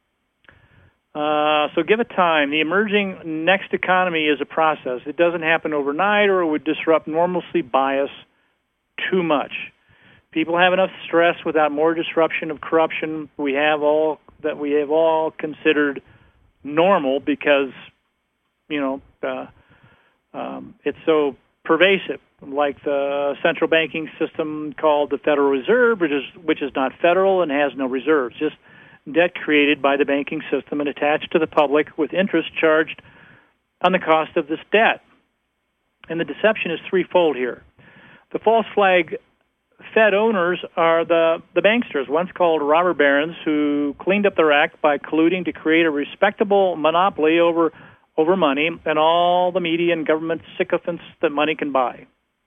Uh, so give it time. The emerging next economy is a process. It doesn't happen overnight, or it would disrupt normalcy bias too much. People have enough stress without more disruption of corruption. We have all that we have all considered normal because, you know, uh, um, it's so pervasive. Like the central banking system called the Federal Reserve, which is which is not federal and has no reserves, just debt created by the banking system and attached to the public with interest charged on the cost of this debt. And the deception is threefold here. The false flag Fed owners are the, the banksters, once called robber barons, who cleaned up their act by colluding to create a respectable monopoly over over money and all the media and government sycophants that money can buy.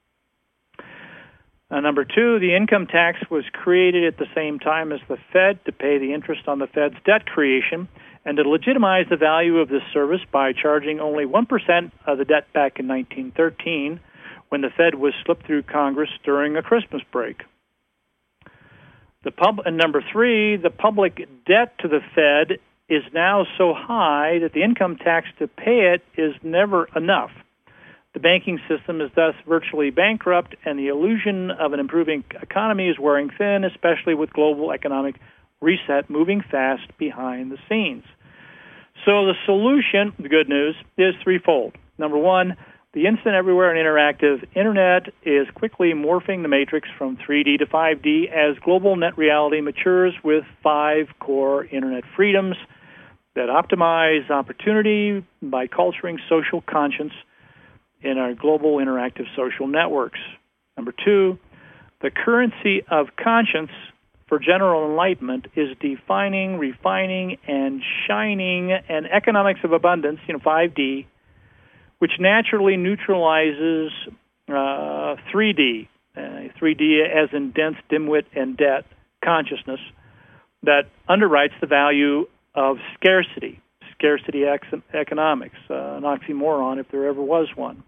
Uh, number two, the income tax was created at the same time as the Fed to pay the interest on the Fed's debt creation and to legitimize the value of this service by charging only one percent of the debt back in nineteen thirteen when the Fed was slipped through Congress during a Christmas break. The pub, and number three, the public debt to the Fed is now so high that the income tax to pay it is never enough. The banking system is thus virtually bankrupt, and the illusion of an improving economy is wearing thin, especially with global economic reset moving fast behind the scenes. So the solution, the good news, is threefold. Number one, the instant, everywhere, and interactive Internet is quickly morphing the matrix from three D to five D as global net reality matures with five core Internet freedoms that optimize opportunity by culturing social conscience in our global interactive social networks. Number two, the currency of conscience for general enlightenment is defining, refining, and shining an economics of abundance, you know, five D, which naturally neutralizes uh, three D, uh, three D as in dense, dimwit, and debt consciousness that underwrites the value of scarcity, scarcity ex- economics, uh, an oxymoron if there ever was one.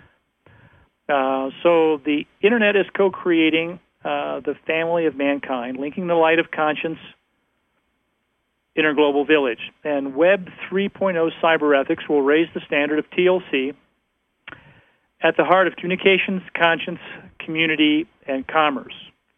Uh, so the Internet is co-creating uh, the family of mankind, linking the light of conscience in our global village. And Web three point oh cyber ethics will raise the standard of T L C at the heart of communications, conscience, community, and commerce.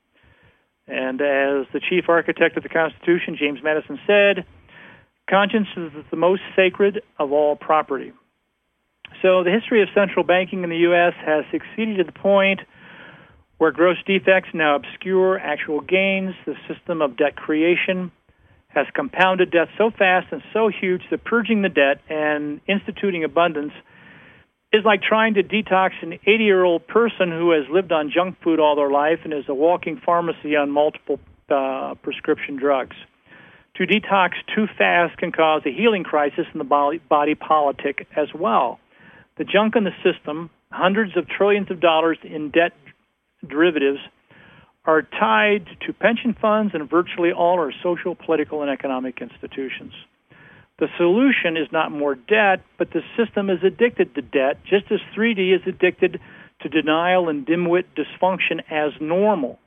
And as the chief architect of the Constitution, James Madison, said, conscience is the most sacred of all property. So the history of central banking in the U S has succeeded to the point where gross defects now obscure actual gains. The system of debt creation has compounded debt so fast and so huge that purging the debt and instituting abundance is like trying to detox an eighty-year-old person who has lived on junk food all their life and is a walking pharmacy on multiple uh, prescription drugs. To detox too fast can cause a healing crisis in the body, body politic as well. The junk in the system, hundreds of trillions of dollars in debt derivatives, are tied to pension funds and virtually all our social, political, and economic institutions. The solution is not more debt, but the system is addicted to debt, just as three D is addicted to denial and dimwit dysfunction as normal.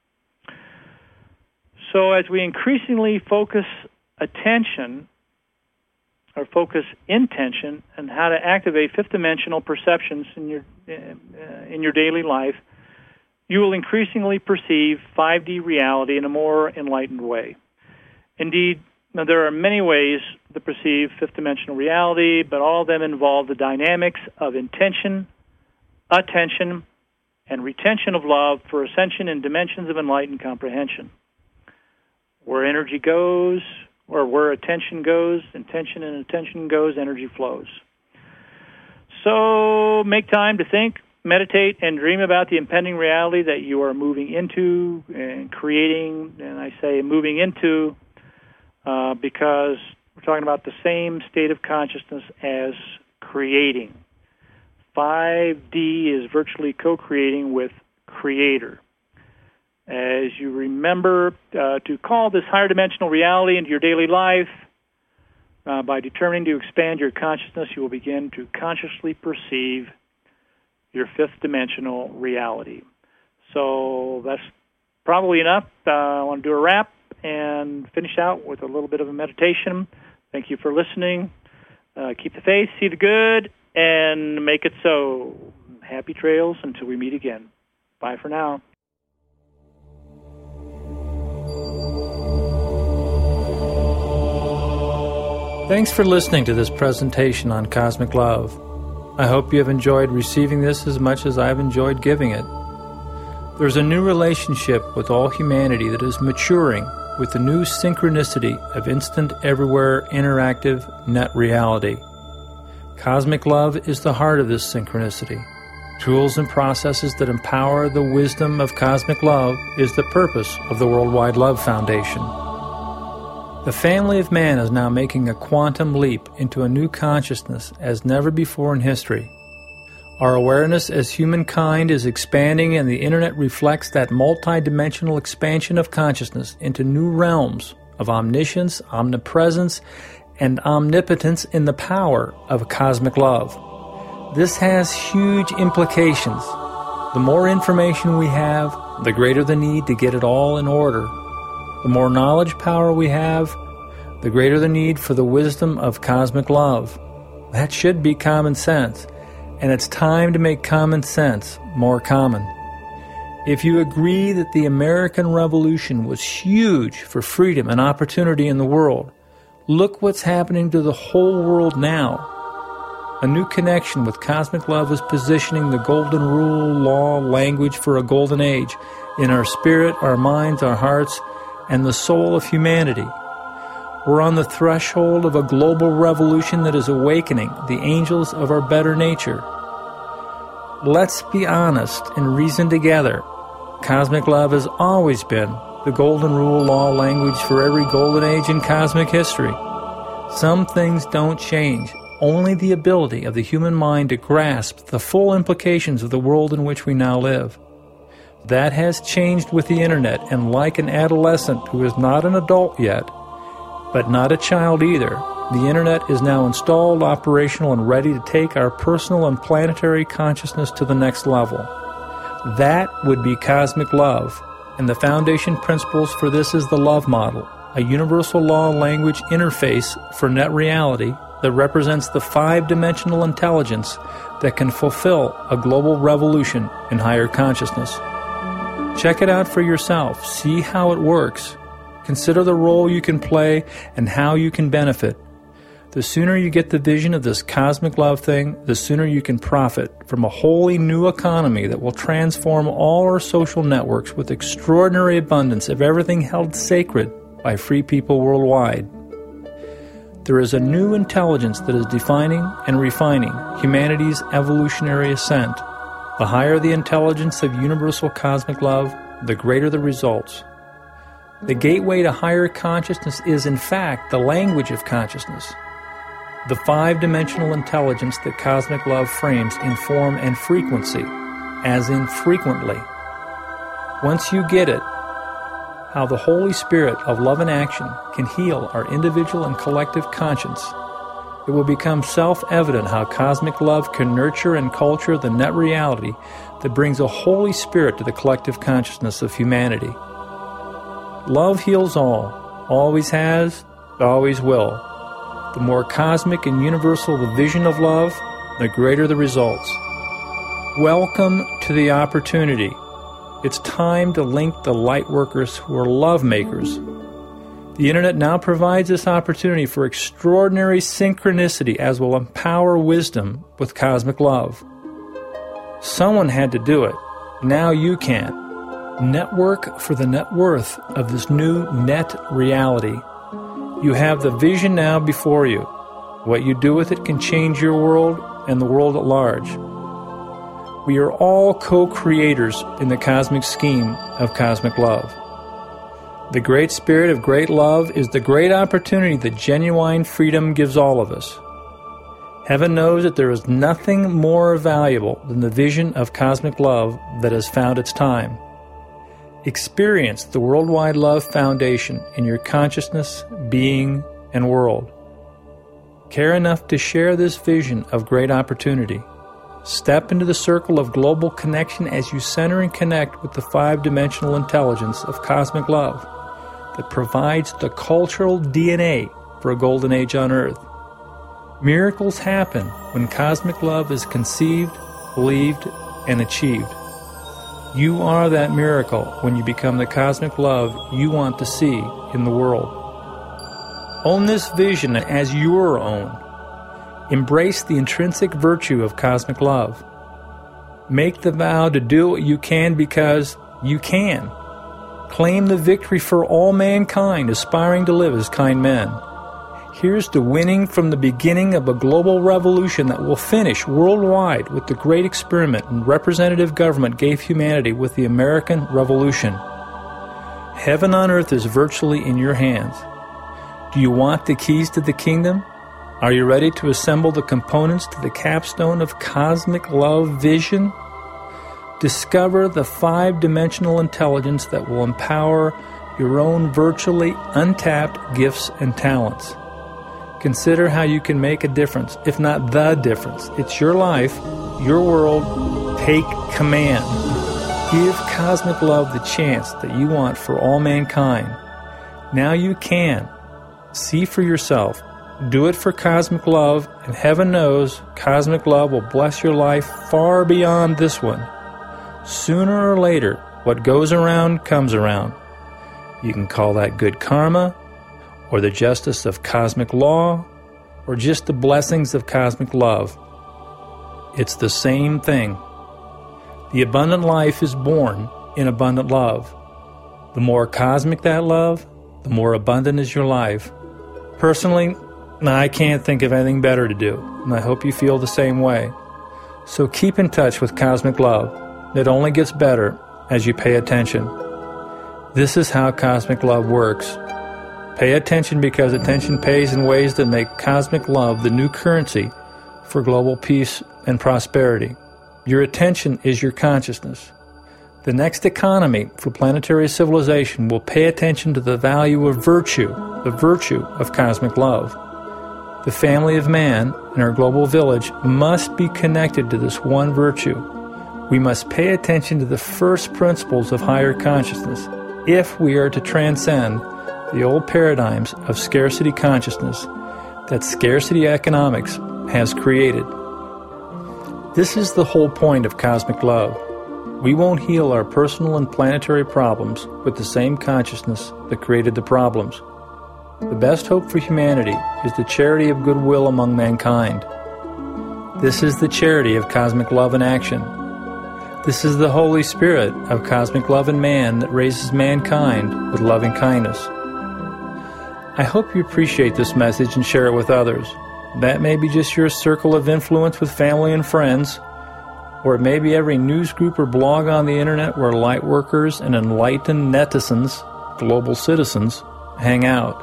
So as we increasingly focus attention, or focus intention, on how to activate fifth-dimensional perceptions in your uh, in your daily life, you will increasingly perceive five D reality in a more enlightened way. Indeed, now, there are many ways to perceive fifth-dimensional reality, but all of them involve the dynamics of intention, attention, and retention of love for ascension in dimensions of enlightened comprehension. Where energy goes, or where attention goes, intention and attention goes, energy flows. So make time to think, meditate, and dream about the impending reality that you are moving into and creating, and I say moving into, Uh, because we're talking about the same state of consciousness as creating. five D is virtually co-creating with Creator. As you remember uh, to call this higher dimensional reality into your daily life, uh, by determining to expand your consciousness, you will begin to consciously perceive your fifth dimensional reality. So that's probably enough. Uh, I want to do a wrap and finish out with a little bit of a meditation. Thank you for listening. Uh, keep the faith, see the good, and make it so. Happy trails until we meet again. Bye for now. Thanks for listening to this presentation on Cosmic Love. I hope you have enjoyed receiving this as much as I've enjoyed giving it. There's a new relationship with all humanity that is maturing with the new synchronicity of instant, everywhere, interactive net reality. Cosmic love is the heart of this synchronicity. Tools and processes that empower the wisdom of cosmic love is the purpose of the Worldwide Love Foundation. The family of man is now making a quantum leap into a new consciousness as never before in history. Our awareness as humankind is expanding, and the Internet reflects that multidimensional expansion of consciousness into new realms of omniscience, omnipresence, and omnipotence in the power of cosmic love. This has huge implications. The more information we have, the greater the need to get it all in order. The more knowledge power we have, the greater the need for the wisdom of cosmic love. That should be common sense, and it's time to make common sense more common. If you agree that the American Revolution was huge for freedom and opportunity in the world, look what's happening to the whole world now. A new connection with cosmic love is positioning the golden rule, law, language for a golden age in our spirit, our minds, our hearts, and the soul of humanity. We're on the threshold of a global revolution that is awakening the angels of our better nature. Let's be honest and reason together. Cosmic love has always been the golden rule, law, language for every golden age in cosmic history. Some things don't change. Only the ability of the human mind to grasp the full implications of the world in which we now live. That has changed with the internet, and like an adolescent who is not an adult yet, but not a child either, the internet is now installed, operational, and ready to take our personal and planetary consciousness to the next level. That would be cosmic love, and the foundation principles for this is the love model, a universal law language interface for net reality that represents the five-dimensional intelligence that can fulfill a global revolution in higher consciousness. Check it out for yourself. See how it works. Consider the role you can play and how you can benefit. The sooner you get the vision of this cosmic love thing, the sooner you can profit from a wholly new economy that will transform all our social networks with extraordinary abundance of everything held sacred by free people worldwide. There is a new intelligence that is defining and refining humanity's evolutionary ascent. The higher the intelligence of universal cosmic love, the greater the results. The gateway to higher consciousness is, in fact, the language of consciousness. The five-dimensional intelligence that cosmic love frames in form and frequency, as in frequently. Once you get it, how the Holy Spirit of love and action can heal our individual and collective conscience, it will become self-evident how cosmic love can nurture and culture the net reality that brings a Holy Spirit to the collective consciousness of humanity. Love heals all, always has, always will. The more cosmic and universal the vision of love, the greater the results. Welcome to the opportunity. It's time to link the light workers who are love makers. The internet now provides this opportunity for extraordinary synchronicity as will empower wisdom with cosmic love. Someone had to do it. Now you can. Network for the net worth of this new net reality. You have the vision now before you. What you do with it can change your world and the world at large. We are all co-creators in the cosmic scheme of cosmic love. The great spirit of great love is the great opportunity that genuine freedom gives all of us. Heaven knows that there is nothing more valuable than the vision of cosmic love that has found its time. Experience the Worldwide Love Foundation in your consciousness, being, and world. Care enough to share this vision of great opportunity. Step into the circle of global connection as you center and connect with the five-dimensional intelligence of cosmic love that provides the cultural D N A for a golden age on Earth. Miracles happen when cosmic love is conceived, believed, and achieved. You are that miracle when you become the cosmic love you want to see in the world. Own this vision as your own. Embrace the intrinsic virtue of cosmic love. Make the vow to do what you can because you can. Claim the victory for all mankind aspiring to live as kind men. Here's to winning from the beginning of a global revolution that will finish worldwide with the great experiment and representative government gave humanity with the American Revolution. Heaven on earth is virtually in your hands. Do you want the keys to the kingdom? Are you ready to assemble the components to the capstone of cosmic love vision? Discover the five-dimensional intelligence that will empower your own virtually untapped gifts and talents. Consider how you can make a difference, if not the difference. It's your life, your world. Take command. Give cosmic love the chance that you want for all mankind. Now you can. See for yourself. Do it for cosmic love, and heaven knows cosmic love will bless your life far beyond this one. Sooner or later, what goes around comes around. You can call that good karma, or the justice of cosmic law, or just the blessings of cosmic love. It's the same thing. The abundant life is born in abundant love. The more cosmic that love, the more abundant is your life. Personally, I can't think of anything better to do, and I hope you feel the same way. So keep in touch with cosmic love. It only gets better as you pay attention. This is how cosmic love works. Pay attention because attention pays in ways that make cosmic love the new currency for global peace and prosperity. Your attention is your consciousness. The next economy for planetary civilization will pay attention to the value of virtue, the virtue of cosmic love. The family of man in our global village must be connected to this one virtue. We must pay attention to the first principles of higher consciousness if we are to transcend the old paradigms of scarcity consciousness that scarcity economics has created. This is the whole point of cosmic love. We won't heal our personal and planetary problems with the same consciousness that created the problems. The best hope for humanity is the charity of goodwill among mankind. This is the charity of cosmic love in action. This is the Holy Spirit of cosmic love in man that raises mankind with loving kindness. I hope you appreciate this message and share it with others. That may be just your circle of influence with family and friends, or it may be every news group or blog on the internet where light workers and enlightened netizens, global citizens, hang out.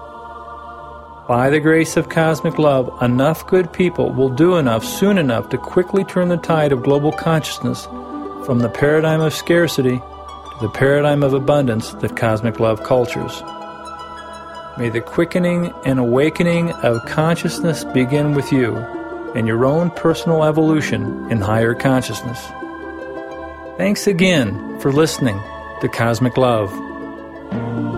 By the grace of cosmic love, enough good people will do enough soon enough to quickly turn the tide of global consciousness from the paradigm of scarcity to the paradigm of abundance that cosmic love cultures. May the quickening and awakening of consciousness begin with you and your own personal evolution in higher consciousness. Thanks again for listening to Cosmic Love.